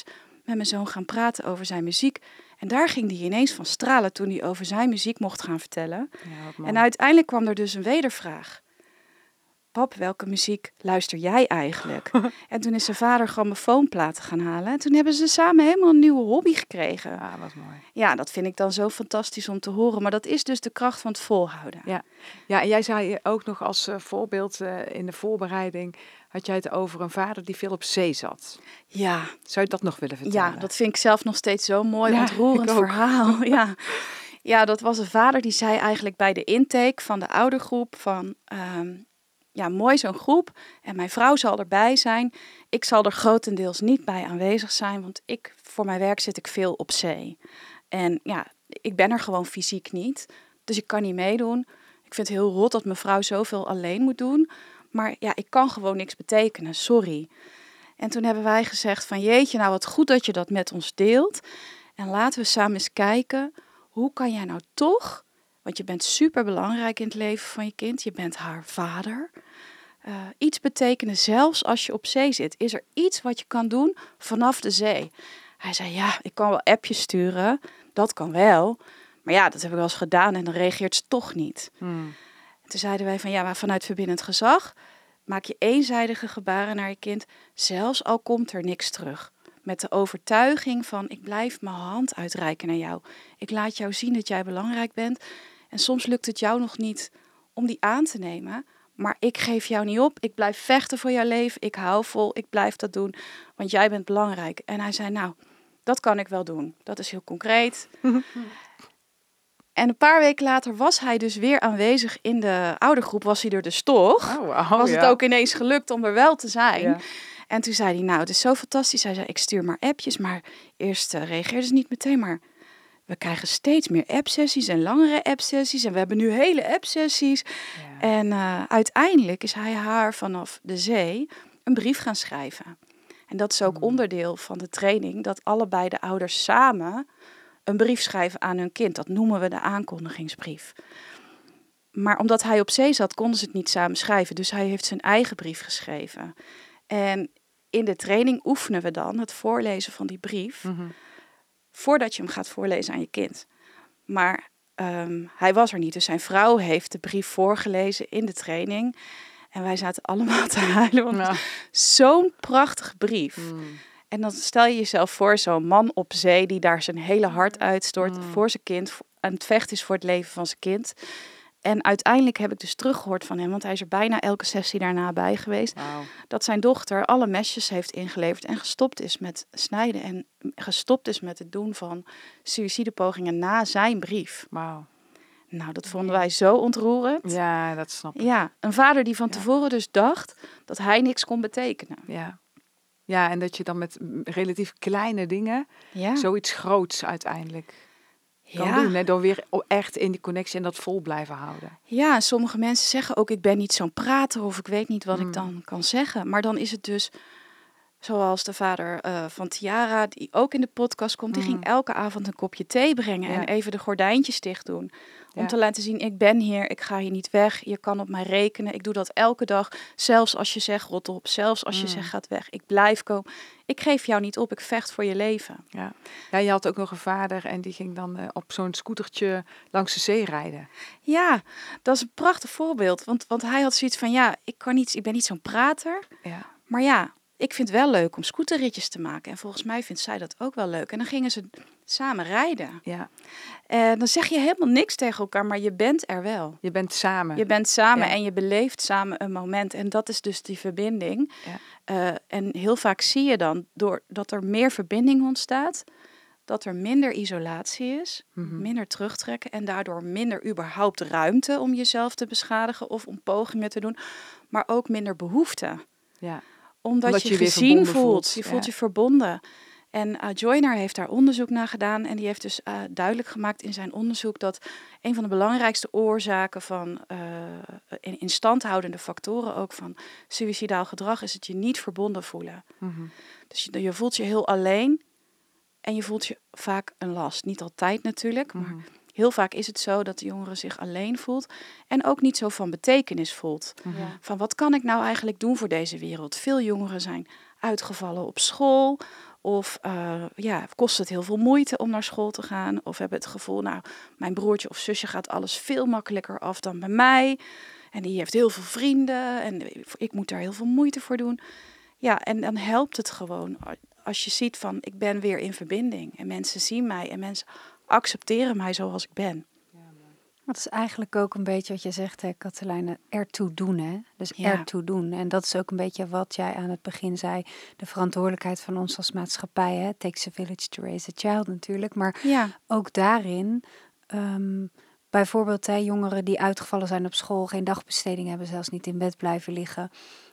met mijn zoon gaan praten over zijn muziek. En daar ging hij ineens van stralen toen hij over zijn muziek mocht gaan vertellen. Ja, wat mooi. En uiteindelijk kwam er dus een wedervraag. Pap, welke muziek luister jij eigenlijk? En toen is zijn vader grammofoonplaten gaan halen. En toen hebben ze samen helemaal een nieuwe hobby gekregen. Ja, wat mooi. Ja, dat vind ik dan zo fantastisch om te horen. Maar dat is dus de kracht van het volhouden. Ja, en jij zei ook nog als voorbeeld in de voorbereiding, had jij het over een vader die veel op zee zat. Ja, Zou je dat nog willen vertellen? ja, dat vind ik zelf nog steeds zo'n mooi, Ja, ontroerend ik ook. verhaal. Ja. Ja, dat was een vader die zei eigenlijk bij de intake van de oudergroep van... ja, mooi zo'n groep en mijn vrouw zal erbij zijn. Ik zal er grotendeels niet bij aanwezig zijn, want voor mijn werk zit ik veel op zee. En ja, ik ben er gewoon fysiek niet, dus ik kan niet meedoen. Ik vind het heel rot dat mijn vrouw zoveel alleen moet doen, maar ja, ik kan gewoon niks betekenen, sorry. En toen hebben wij gezegd van jeetje, nou wat goed dat je dat met ons deelt. En laten we samen eens kijken, hoe kan jij nou toch... Want je bent super belangrijk in het leven van je kind. Je bent haar vader. Iets betekenen, zelfs als je op zee zit. Is er iets wat je kan doen vanaf de zee? Hij zei, ja, ik kan wel appjes sturen. Dat kan wel. Maar ja, dat heb ik wel eens gedaan en dan reageert ze toch niet. En toen zeiden wij van, ja, maar vanuit verbindend gezag... maak je eenzijdige gebaren naar je kind. Zelfs al komt er niks terug. Met de overtuiging van, ik blijf mijn hand uitreiken naar jou. Ik laat jou zien dat jij belangrijk bent... En soms lukt het jou nog niet om die aan te nemen. Maar ik geef jou niet op. Ik blijf vechten voor jouw leven. Ik hou vol. Ik blijf dat doen. Want jij bent belangrijk. En hij zei, nou, dat kan ik wel doen. Dat is heel concreet. En een paar weken later was hij dus weer aanwezig in de oudergroep. Was hij er dus toch. Was het ook ineens gelukt om er wel te zijn. Ja. En toen zei hij, nou, het is zo fantastisch. Hij zei, ik stuur maar appjes. Maar eerst reageerde ze niet meteen, maar... We krijgen steeds meer app-sessies en langere app-sessies. En we hebben nu hele app-sessies. Ja. En uiteindelijk is hij haar vanaf de zee een brief gaan schrijven. En dat is ook onderdeel van de training. Dat allebei de ouders samen een brief schrijven aan hun kind. Dat noemen we de aankondigingsbrief. Maar omdat hij op zee zat, konden ze het niet samen schrijven. Dus hij heeft zijn eigen brief geschreven. En in de training oefenen we dan het voorlezen van die brief... voordat je hem gaat voorlezen aan je kind. Maar hij was er niet, dus zijn vrouw heeft de brief voorgelezen in de training. En wij zaten allemaal te huilen, want zo'n prachtige brief. En dan stel je jezelf voor, zo'n man op zee die daar zijn hele hart uitstort voor zijn kind. Aan het vechten is voor het leven van zijn kind. En uiteindelijk heb ik dus teruggehoord van hem, want hij is er bijna elke sessie daarna bij geweest, dat zijn dochter alle mesjes heeft ingeleverd en gestopt is met snijden en gestopt is met het doen van suïcidepogingen na zijn brief. Wauw. Nou, dat vonden wij zo ontroerend. Ja, dat snap ik. Ja, een vader die van tevoren dus dacht dat hij niks kon betekenen. Ja. Ja, en dat je dan met relatief kleine dingen zoiets groots uiteindelijk kan doen. Hè? Door weer echt in die connectie en dat vol blijven houden. Ja, sommige mensen zeggen ook, ik ben niet zo'n prater of ik weet niet wat ik dan kan zeggen. Maar dan is het dus, zoals de vader van Tiara, die ook in de podcast komt, die ging elke avond een kopje thee brengen en even de gordijntjes dicht doen. Om te laten zien, ik ben hier, ik ga hier niet weg, je kan op mij rekenen. Ik doe dat elke dag, zelfs als je zegt rot op, zelfs als je zegt gaat weg. Ik blijf komen. Ik geef jou niet op, ik vecht voor je leven. Ja. Ja, je had ook nog een vader en die ging dan op zo'n scootertje langs de zee rijden. Ja, dat is een prachtig voorbeeld. Want hij had zoiets van, ja, ik ben niet zo'n prater. Ja. Maar ja, ik vind het wel leuk om scooterritjes te maken. En volgens mij vindt zij dat ook wel leuk. En dan gingen ze samen rijden. Ja. En dan zeg je helemaal niks tegen elkaar, maar je bent er wel. Je bent samen. Je bent samen en je beleeft samen een moment. En dat is dus die verbinding. Ja. En heel vaak zie je dan, doordat er meer verbinding ontstaat, dat er minder isolatie is, minder terugtrekken en daardoor minder überhaupt ruimte om jezelf te beschadigen of om pogingen te doen, maar ook minder behoefte. Ja. Omdat je gezien voelt. Je voelt je verbonden. En Joyner heeft daar onderzoek naar gedaan. En die heeft dus duidelijk gemaakt in zijn onderzoek dat een van de belangrijkste oorzaken van in stand houdende factoren ook van suïcidaal gedrag is het je niet verbonden voelen. Dus je voelt je heel alleen en je voelt je vaak een last. Niet altijd natuurlijk, maar heel vaak is het zo dat de jongere zich alleen voelt en ook niet zo van betekenis voelt. Van wat kan ik nou eigenlijk doen voor deze wereld? Veel jongeren zijn uitgevallen op school Of kost het heel veel moeite om naar school te gaan? Of hebben het gevoel, nou, mijn broertje of zusje gaat alles veel makkelijker af dan bij mij. En die heeft heel veel vrienden en ik moet daar heel veel moeite voor doen. Ja, en dan helpt het gewoon als je ziet van, ik ben weer in verbinding. En mensen zien mij en mensen accepteren mij zoals ik ben. Dat is eigenlijk ook een beetje wat je zegt, hè, Katelijne, ertoe doen, hè? Dus Ja. ertoe doen. En dat is ook een beetje wat jij aan het begin zei. De verantwoordelijkheid van ons als maatschappij, hè? It takes a village to raise a child natuurlijk. Maar Ja, ook daarin, bijvoorbeeld jongeren die uitgevallen zijn op school, geen dagbesteding hebben, zelfs niet in bed blijven liggen.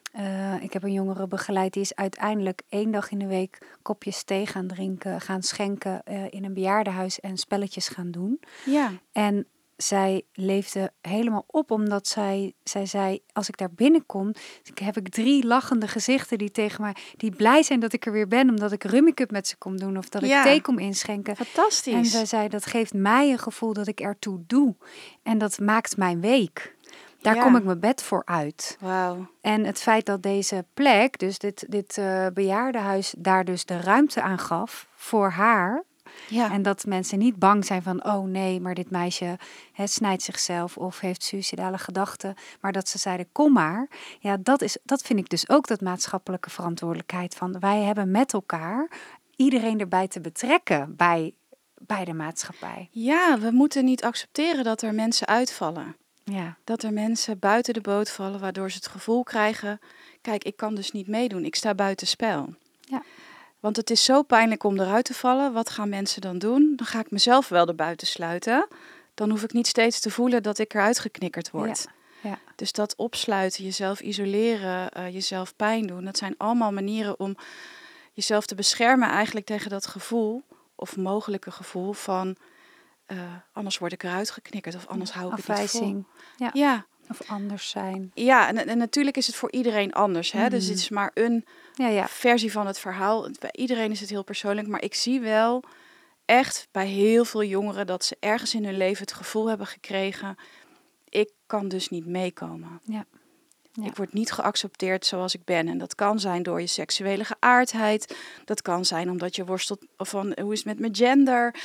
Ik heb een jongere begeleid, die is uiteindelijk 1 dag in de week kopjes thee gaan drinken, gaan schenken in een bejaardenhuis en spelletjes gaan doen. ja, En zij leefde helemaal op, omdat zij zei, als ik daar binnenkom, heb ik 3 lachende gezichten die tegen mij, die blij zijn dat ik er weer ben, omdat ik rummikub met ze kom doen of dat ik Ja. thee kom inschenken. fantastisch. En zij zei, dat geeft mij een gevoel dat ik ertoe doe. En dat maakt mijn week. Daar Ja. kom ik mijn bed voor uit. Wauw. En het feit dat deze plek, dus dit bejaardenhuis, daar dus de ruimte aan gaf voor haar. Ja. En dat mensen niet bang zijn van, oh nee, maar dit meisje snijdt zichzelf of heeft suïcidale gedachten. Maar dat ze zeiden, kom maar. Ja, dat vind ik dus ook dat maatschappelijke verantwoordelijkheid van. Wij hebben met elkaar iedereen erbij te betrekken bij de maatschappij. Ja, we moeten niet accepteren dat er mensen uitvallen. Ja, Dat er mensen buiten de boot vallen, waardoor ze het gevoel krijgen, kijk, ik kan dus niet meedoen, ik sta buitenspel. Ja. Want het is zo pijnlijk om eruit te vallen. Wat gaan mensen dan doen? Dan ga ik mezelf wel erbuiten sluiten. Dan hoef ik niet steeds te voelen dat ik eruit geknikkerd word. ja. Dus dat opsluiten, jezelf isoleren, jezelf pijn doen, dat zijn allemaal manieren om jezelf te beschermen eigenlijk tegen dat gevoel, of mogelijke gevoel van, anders word ik eruit geknikkerd of anders hou ik het niet vol. Afwijzing. Ja. Ja. Of anders zijn. Ja, en natuurlijk is het voor iedereen anders. Hè? Dus dit is maar een Ja. versie van het verhaal. Bij iedereen is het heel persoonlijk. Maar ik zie wel echt bij heel veel jongeren dat ze ergens in hun leven het gevoel hebben gekregen, ik kan dus niet meekomen. Ja. Ik word niet geaccepteerd zoals ik ben. En dat kan zijn door je seksuele geaardheid. Dat kan zijn omdat je worstelt van hoe is het met mijn gender?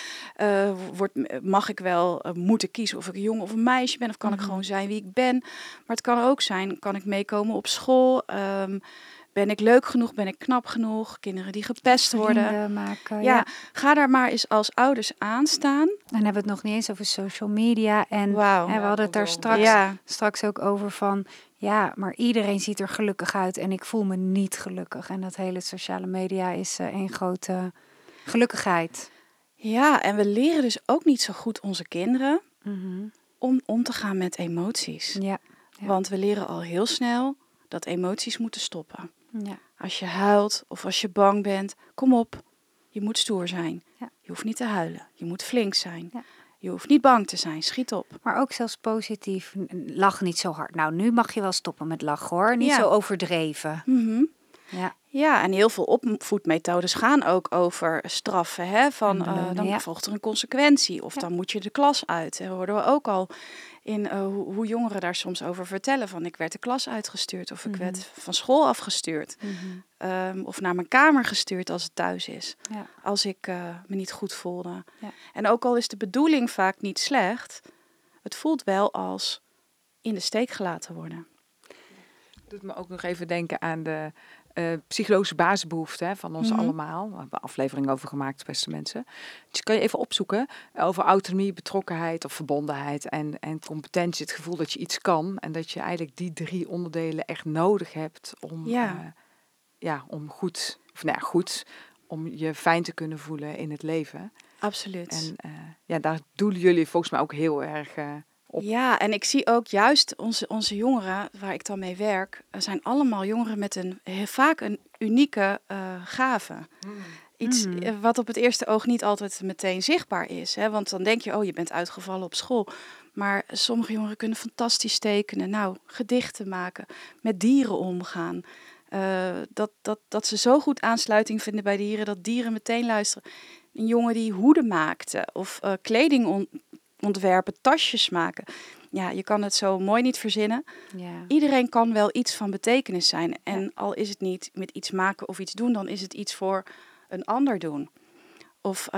Mag ik wel moeten kiezen of ik een jongen of een meisje ben? Of kan ik gewoon zijn wie ik ben? Maar het kan ook zijn, kan ik meekomen op school? Ben ik leuk genoeg? Ben ik knap genoeg? Kinderen die gepest worden. Vrienden maken. Ja, ga daar maar eens als ouders aan staan. Dan hebben we het nog niet eens over social media. En Wauw. we hadden het daar Ja. straks ook over van, ja, maar iedereen ziet er gelukkig uit en ik voel me niet gelukkig. En dat hele sociale media is één grote gelukkigheid. Ja, en we leren dus ook niet zo goed onze kinderen Mhm. om te gaan met emoties. Ja. Ja. Want we leren al heel snel dat emoties moeten stoppen. Ja. Als je huilt of als je bang bent, kom op. Je moet stoer zijn. Ja. Je hoeft niet te huilen. Je moet flink zijn. Ja. Je hoeft niet bang te zijn. Schiet op. Maar ook zelfs positief. Lach niet zo hard. Nou, nu mag je wel stoppen met lachen hoor. Niet Ja. zo overdreven. Mhm. Ja. Ja, en heel veel opvoedmethodes gaan ook over straffen. Hè? Van, En belonen, dan ja. volgt er een consequentie of Ja. dan moet je de klas uit. En hoorden we ook al in hoe jongeren daar soms over vertellen. Van ik werd de klas uitgestuurd of ik werd van school afgestuurd. Of naar mijn kamer gestuurd als het thuis is. Ja. Als ik me niet goed voelde. Ja. En ook al is de bedoeling vaak niet slecht, het voelt wel als in de steek gelaten worden. Doet me ook nog even denken aan de psychologische basisbehoeften van ons allemaal. Daar hebben we afleveringen over gemaakt, beste mensen. Dus kan je even opzoeken over autonomie, betrokkenheid of verbondenheid en competentie. Het gevoel dat je iets kan en dat je eigenlijk die 3 onderdelen echt nodig hebt om, om goed, om je fijn te kunnen voelen in het leven. Absoluut. En daar doelen jullie volgens mij ook heel erg op. Ja, en ik zie ook juist onze jongeren, waar ik dan mee werk, zijn allemaal jongeren met vaak een unieke gave. Iets wat op het eerste oog niet altijd meteen zichtbaar is. Hè? Want dan denk je, oh, je bent uitgevallen op school. Maar sommige jongeren kunnen fantastisch tekenen, gedichten maken, met dieren omgaan. Dat ze zo goed aansluiting vinden bij dieren, dat dieren meteen luisteren. Een jongen die hoeden maakte of kleding ontwerpen, tasjes maken. Ja, je kan het zo mooi niet verzinnen. Ja. Iedereen kan wel iets van betekenis zijn. En al is het niet met iets maken of iets doen, dan is het iets voor een ander doen. Of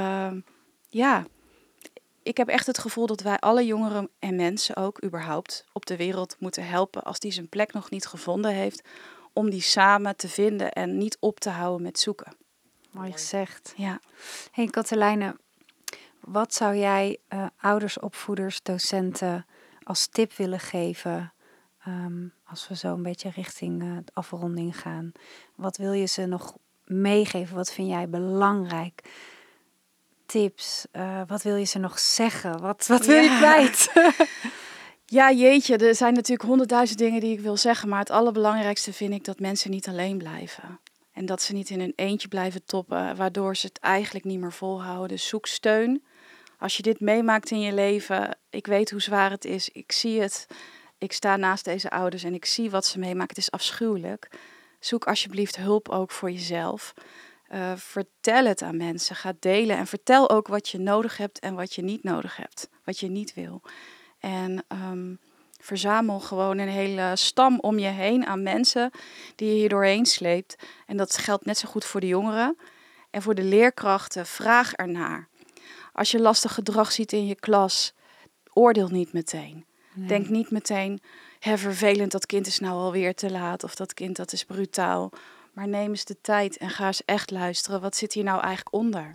ik heb echt het gevoel dat wij alle jongeren en mensen ook überhaupt op de wereld moeten helpen als die zijn plek nog niet gevonden heeft, om die samen te vinden en niet op te houden met zoeken. Mooi gezegd. Ja. Hey Katelijne, wat zou jij ouders, opvoeders, docenten als tip willen geven als we zo een beetje richting de afronding gaan? Wat wil je ze nog meegeven? Wat vind jij belangrijk? Tips? Wat wil je ze nog zeggen? Wat wil je kwijt? Ja, jeetje, er zijn natuurlijk 100.000 dingen die ik wil zeggen, maar het allerbelangrijkste vind ik dat mensen niet alleen blijven. En dat ze niet in hun eentje blijven toppen, waardoor ze het eigenlijk niet meer volhouden. Dus zoek steun. Als je dit meemaakt in je leven, ik weet hoe zwaar het is, ik zie het. Ik sta naast deze ouders en ik zie wat ze meemaken. Het is afschuwelijk. Zoek alsjeblieft hulp ook voor jezelf. Vertel het aan mensen. Ga delen en vertel ook wat je nodig hebt en wat je niet nodig hebt. Wat je niet wil. En verzamel gewoon een hele stam om je heen aan mensen die je hier doorheen sleept. En dat geldt net zo goed voor de jongeren. En voor de leerkrachten, vraag ernaar. Als je lastig gedrag ziet in je klas, oordeel niet meteen. Nee. Denk niet meteen, vervelend, dat kind is nou alweer te laat of dat kind dat is brutaal. Maar neem eens de tijd en ga eens echt luisteren. Wat zit hier nou eigenlijk onder?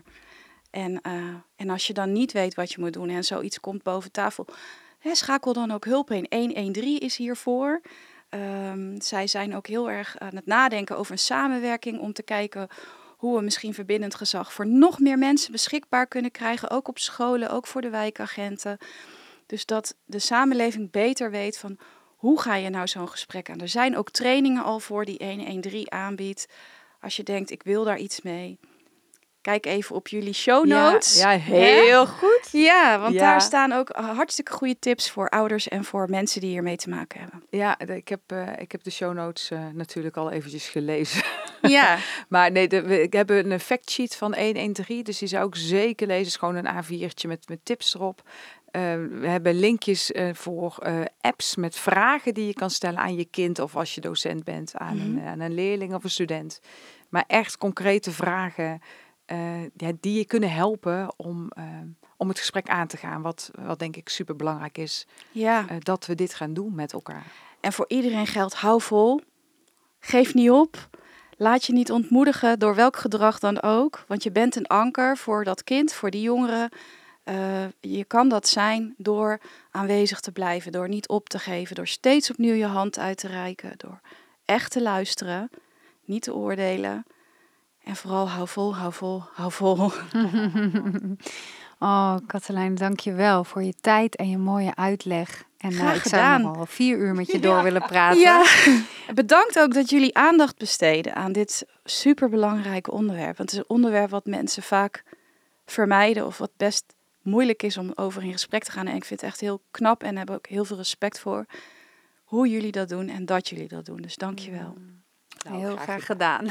En als je dan niet weet wat je moet doen en zoiets komt boven tafel, schakel dan ook hulp in. 113 is hiervoor. Zij zijn ook heel erg aan het nadenken over een samenwerking om te kijken hoe we misschien verbindend gezag voor nog meer mensen beschikbaar kunnen krijgen. Ook op scholen, ook voor de wijkagenten. Dus dat de samenleving beter weet van hoe ga je nou zo'n gesprek aan. Er zijn ook trainingen al voor die 113 aanbiedt. Als je denkt, ik wil daar iets mee. Kijk even op jullie show notes. Ja, heel goed. Ja, want daar staan ook hartstikke goede tips voor ouders en voor mensen die hiermee te maken hebben. Ja, ik heb de show notes natuurlijk al eventjes gelezen. Ja. Maar nee, we hebben een factsheet van 113, dus die zou ik zeker lezen. Het is gewoon een A4'tje met tips erop. We hebben linkjes voor apps met vragen die je kan stellen aan je kind of als je docent bent aan een leerling of een student. Maar echt concrete vragen die je kunnen helpen om het gesprek aan te gaan. Wat denk ik super belangrijk is. Ja. Dat we dit gaan doen met elkaar. En voor iedereen geldt, hou vol. Geef niet op. Laat je niet ontmoedigen door welk gedrag dan ook. Want je bent een anker voor dat kind, voor die jongeren. Je kan dat zijn door aanwezig te blijven, door niet op te geven, door steeds opnieuw je hand uit te reiken, door echt te luisteren, niet te oordelen. En vooral hou vol, hou vol, hou vol. Oh, Katelijne, dank je wel voor je tijd en je mooie uitleg. En Graag ik gedaan. zou nog al 4 uur met je door willen praten. Ja. Bedankt ook dat jullie aandacht besteden aan dit superbelangrijke onderwerp. Want het is een onderwerp wat mensen vaak vermijden of wat best moeilijk is om over in gesprek te gaan. En ik vind het echt heel knap en heb ook heel veel respect voor hoe jullie dat doen en dat jullie dat doen. Dus dank je wel. Heel graag gedaan.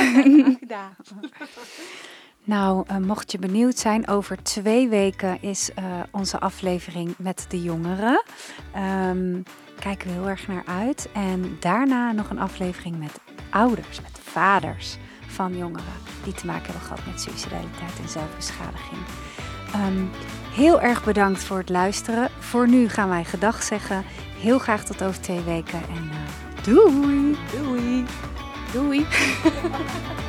Nou, mocht je benieuwd zijn, over 2 weken is onze aflevering met de jongeren. Kijken we heel erg naar uit. En daarna nog een aflevering met ouders, met vaders van jongeren die te maken hebben gehad met suicidaliteit en zelfbeschadiging. Heel erg bedankt voor het luisteren. Voor nu gaan wij gedag zeggen. Heel graag tot over 2 weken en doei! Doei!